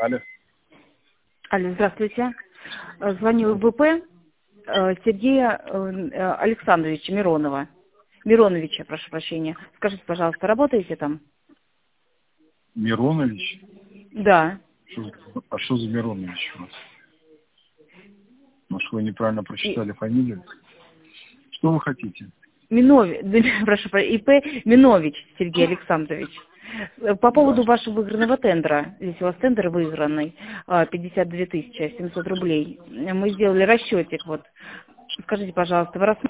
Алло. Алло, здравствуйте. Звоню в ВП Сергея Александровича Миронова. Мироновича, прошу прощения. Скажите, пожалуйста, работаете там? Миронович? Да. А что за Миронович у вас? Может, вы неправильно прочитали фамилию? Что вы хотите? Прошу прощения, ИП Минович Сергей Александрович. По поводу вашего выигранного тендера. Здесь у вас тендер выигранный, 52 700 рублей. Мы сделали расчетик. Вот. Скажите, пожалуйста, вы